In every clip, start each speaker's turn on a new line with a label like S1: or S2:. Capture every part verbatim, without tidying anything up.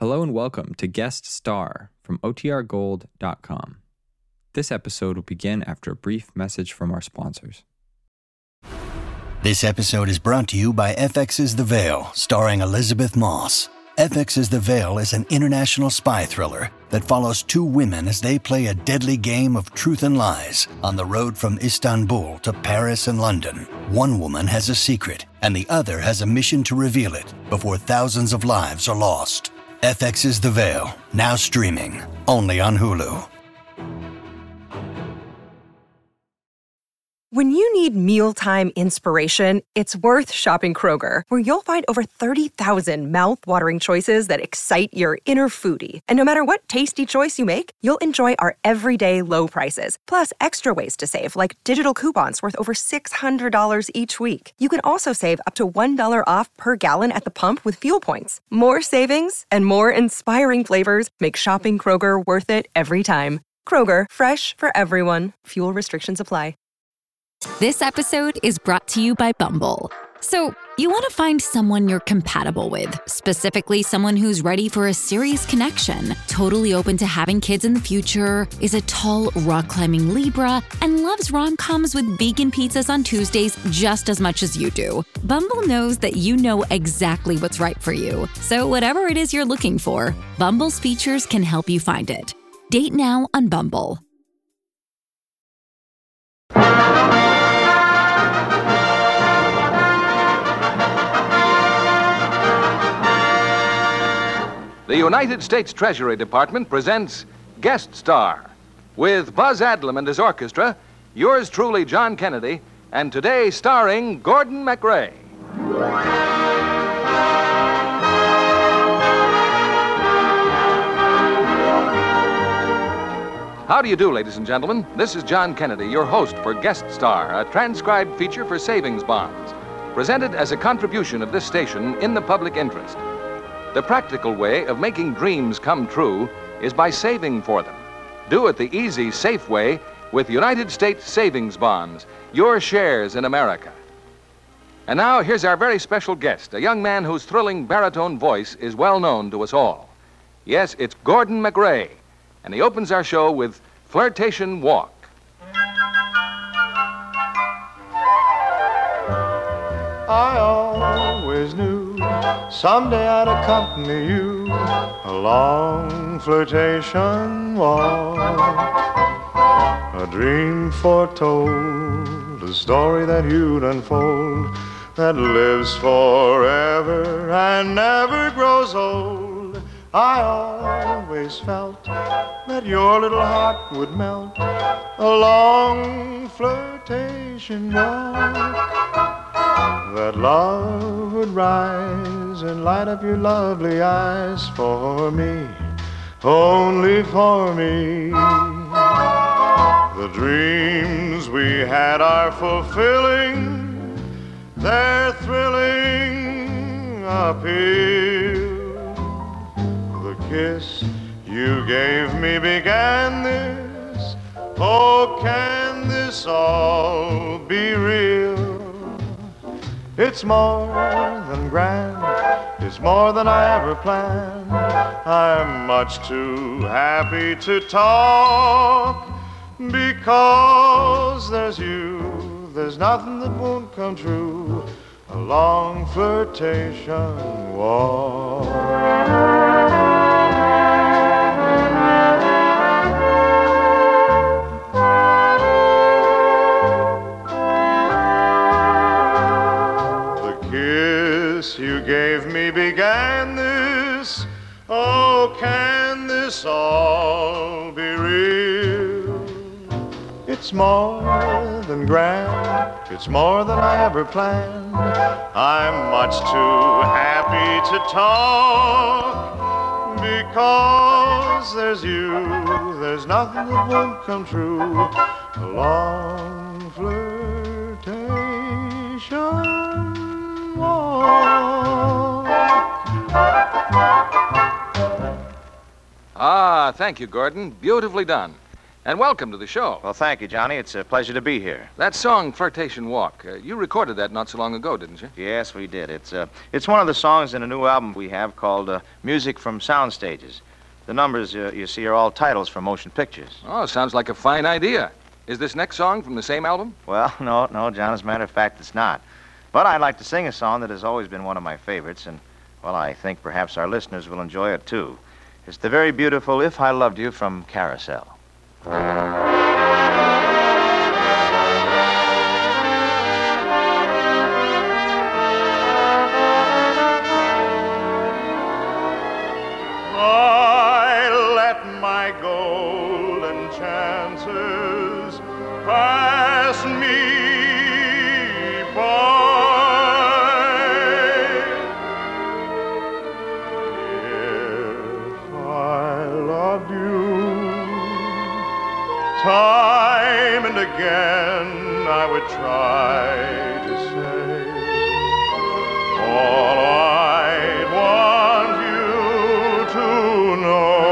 S1: Hello and welcome to Guest Star from O T R gold dot com. This episode will begin after a brief message from our sponsors.
S2: This episode is brought to you by F X's The Veil, starring Elizabeth Moss. F X's The Veil is an international spy thriller that follows two women as they play a deadly game of truth and lies on the road from Istanbul to Paris and London. One woman has a secret, and the other has a mission to reveal it before thousands of lives are lost. F X's The Veil, now streaming, only on Hulu.
S3: When you need mealtime inspiration, it's worth shopping Kroger, where you'll find over thirty thousand mouth-watering choices that excite your inner foodie. And no matter what tasty choice you make, you'll enjoy our everyday low prices, plus extra ways to save, like digital coupons worth over six hundred dollars each week. You can also save up to one dollar off per gallon at the pump with fuel points. More savings and more inspiring flavors make shopping Kroger worth it every time. Kroger, fresh for everyone. Fuel restrictions apply.
S4: This episode is brought to you by Bumble. So, you want to find someone you're compatible with, specifically someone who's ready for a serious connection, totally open to having kids in the future, is a tall, rock-climbing Libra, and loves rom-coms with vegan pizzas on Tuesdays just as much as you do. Bumble knows that you know exactly what's right for you. So whatever it is you're looking for, Bumble's features can help you find it. Date now on Bumble.
S5: The United States Treasury Department presents Guest Star with Buzz Adlam and his orchestra, yours truly, John Kennedy, and today starring Gordon MacRae. How do you do, ladies and gentlemen? This is John Kennedy, your host for Guest Star, a transcribed feature for savings bonds, presented as a contribution of this station in the public interest. The practical way of making dreams come true is by saving for them. Do it the easy, safe way with United States Savings Bonds, your shares in America. And now, here's our very special guest, a young man whose thrilling baritone voice is well known to us all. Yes, it's Gordon MacRae, and he opens our show with Flirtation Walk.
S6: I always knew someday I'd accompany you along flirtation walk. A dream foretold, a story that you'd unfold, that lives forever and never grows old. I always felt that your little heart would melt along flirtation walk. That love would rise and light up your lovely eyes for me, only for me. The dreams we had are fulfilling their thrilling appeal. The kiss you gave me began this. Oh, can this all be real? It's more than grand, it's more than I ever planned. I'm much too happy to talk, because there's you, there's nothing that won't come true, a long flirtation walk. You gave me began this. Oh, can this all be real? It's more than grand, it's more than I ever planned. I'm much too happy to talk, because there's you, there's nothing that won't come true, a long flirtation walk.
S5: Ah, thank you, Gordon. Beautifully done. And welcome to the show.
S7: Well, thank you, Johnny. It's a pleasure to be here.
S5: That song, Flirtation Walk, uh, you recorded that not so long ago, didn't you?
S7: Yes, we did. It's uh, it's one of the songs in a new album we have called uh, Music from Sound Stages. The numbers uh, you see are all titles from motion pictures.
S5: Oh, sounds like a fine idea. Is this next song from the same album?
S7: Well, no, no, John. As a matter of fact, it's not. But I'd like to sing a song that has always been one of my favorites, and, well, I think perhaps our listeners will enjoy it, too. It's the very beautiful If I Loved You from Carousel.
S6: Time and again I would try to say all I'd want you to know.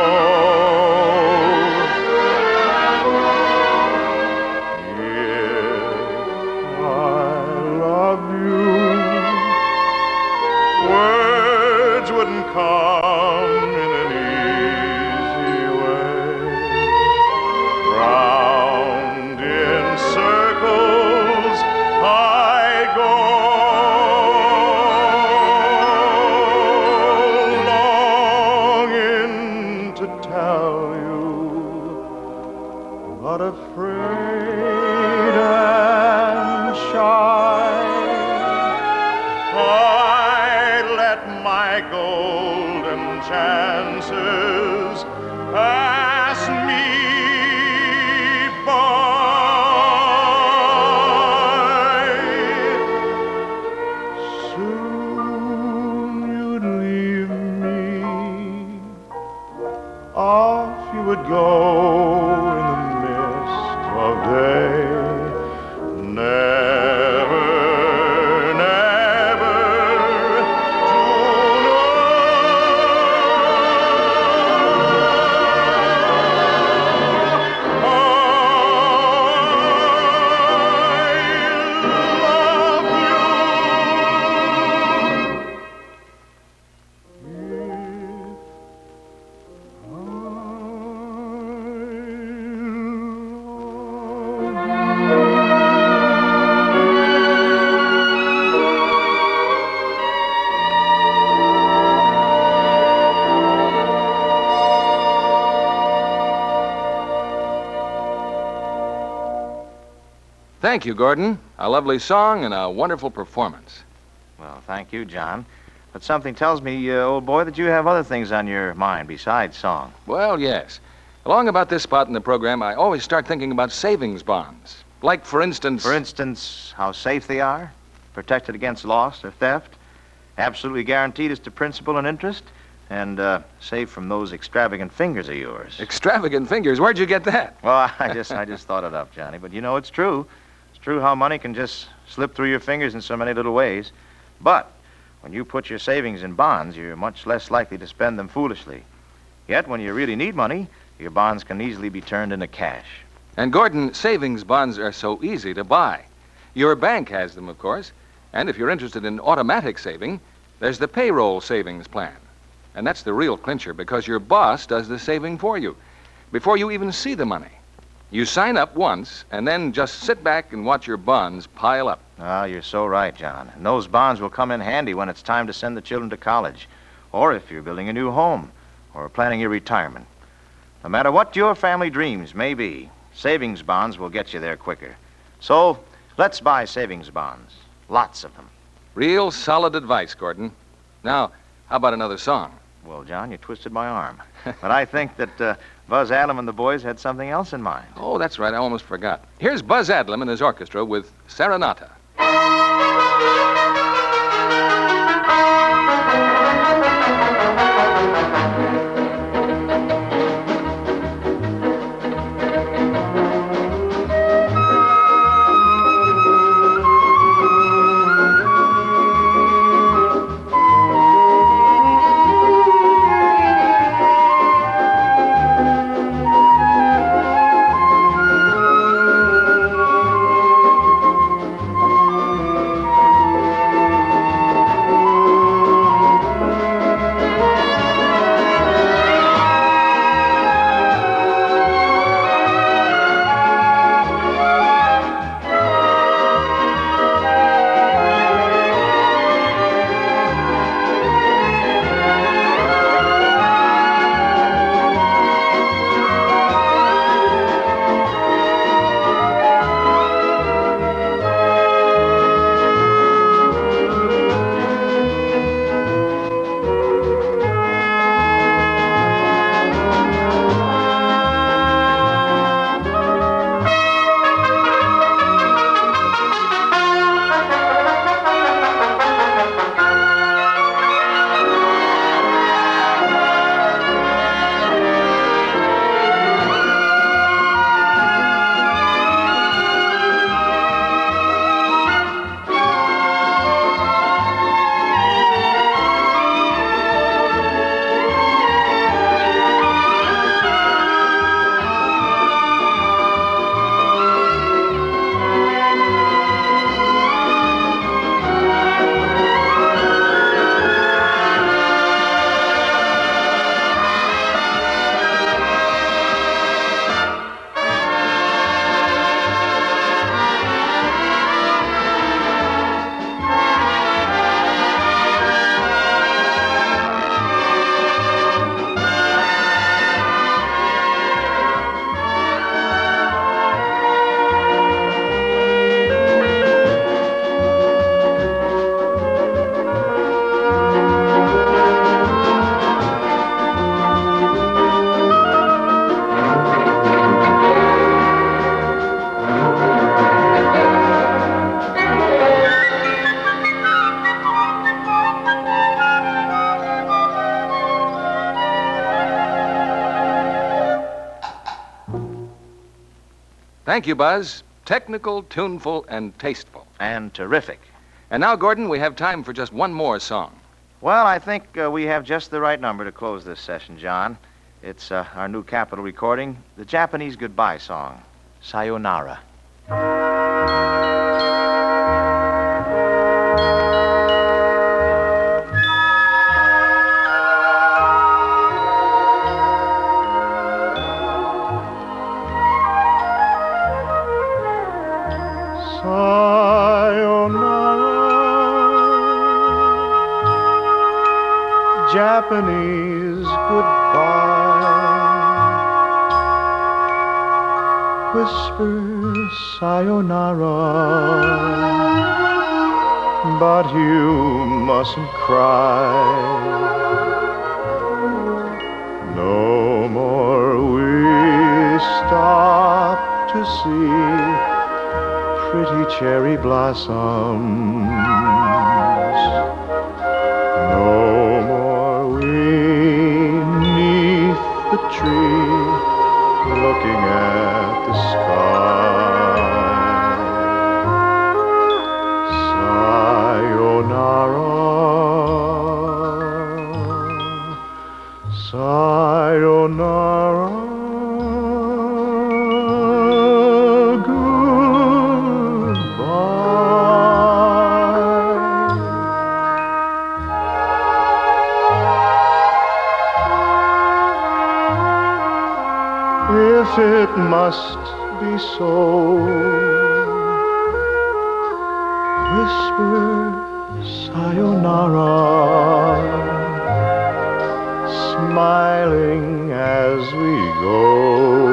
S6: If I loved you, words wouldn't come in an easy way. Round in circles I go, longing to tell you, but afraid and shy. I let my golden chances pass me would go in the mist of day, never, never to know.
S5: Thank you, Gordon. A lovely song and a wonderful performance.
S7: Well, thank you, John. But something tells me, uh, old boy, that you have other things on your mind besides song.
S5: Well, yes. Along about this spot in the program, I always start thinking about savings bonds. Like, for instance...
S7: For instance, how safe they are, protected against loss or theft, absolutely guaranteed as to principal and interest, and uh, safe from those extravagant fingers of yours.
S5: Extravagant fingers? Where'd you get that?
S7: Well, I just, I just thought it up, Johnny. But you know, it's true. It's true how money can just slip through your fingers in so many little ways. But when you put your savings in bonds, you're much less likely to spend them foolishly. Yet, when you really need money, your bonds can easily be turned into cash.
S5: And, Gordon, savings bonds are so easy to buy. Your bank has them, of course. And if you're interested in automatic saving, there's the payroll savings plan. And that's the real clincher, because your boss does the saving for you before you even see the money. You sign up once, and then just sit back and watch your bonds pile up.
S7: Ah, you're so right, John. And those bonds will come in handy when it's time to send the children to college, or if you're building a new home, or planning your retirement. No matter what your family dreams may be, savings bonds will get you there quicker. So, let's buy savings bonds. Lots of them.
S5: Real solid advice, Gordon. Now, how about another song?
S7: Well, John, you twisted my arm. But I think that uh, Buzz Adlam and the boys had something else in mind.
S5: Oh, that's right. I almost forgot. Here's Buzz Adlam and his orchestra with Serenata. Thank you, Buzz. Technical, tuneful, and tasteful.
S7: And terrific.
S5: And now, Gordon, we have time for just one more song.
S7: Well, I think uh, we have just the right number to close this session, John. It's uh, our new Capitol recording, the Japanese goodbye song, Sayonara.
S6: Japanese goodbye. Whisper sayonara, but you mustn't cry. No more we stop to see pretty cherry blossoms. No more we neath the tree looking at the sky. Sayonara, sayonara. If it must be so, whisper sayonara, smiling as we go.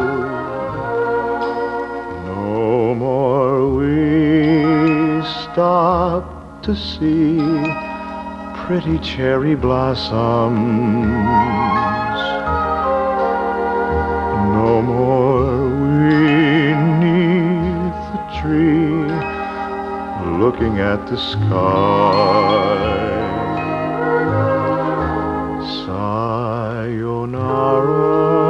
S6: No more we stop to see pretty cherry blossoms. No more we neath the tree looking at the sky. Sayonara,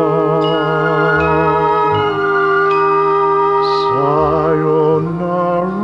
S6: sayonara.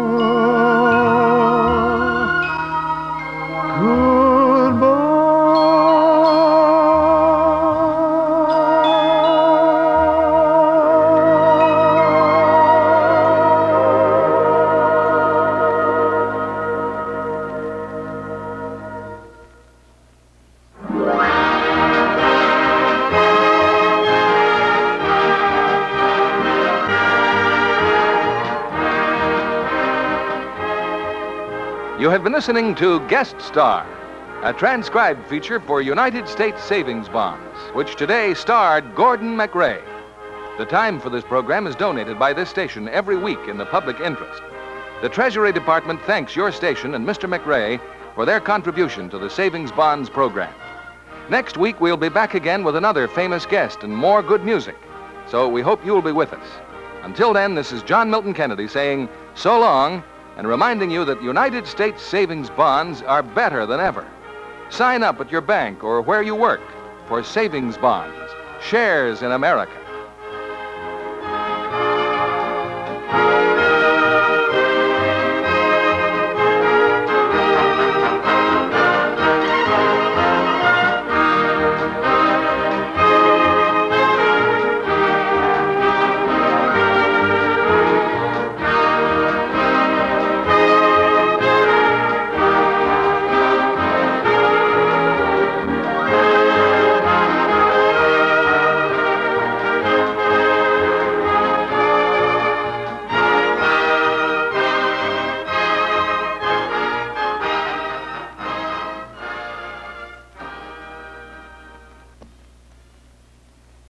S5: You have been listening to Guest Star, a transcribed feature for United States Savings Bonds, which today starred Gordon MacRae. The time for this program is donated by this station every week in the public interest. The Treasury Department thanks your station and Mister MacRae for their contribution to the Savings Bonds program. Next week, we'll be back again with another famous guest and more good music. So we hope you'll be with us. Until then, this is John Milton Kennedy saying so long, and reminding you that United States savings bonds are better than ever. Sign up at your bank or where you work for savings bonds, shares in America.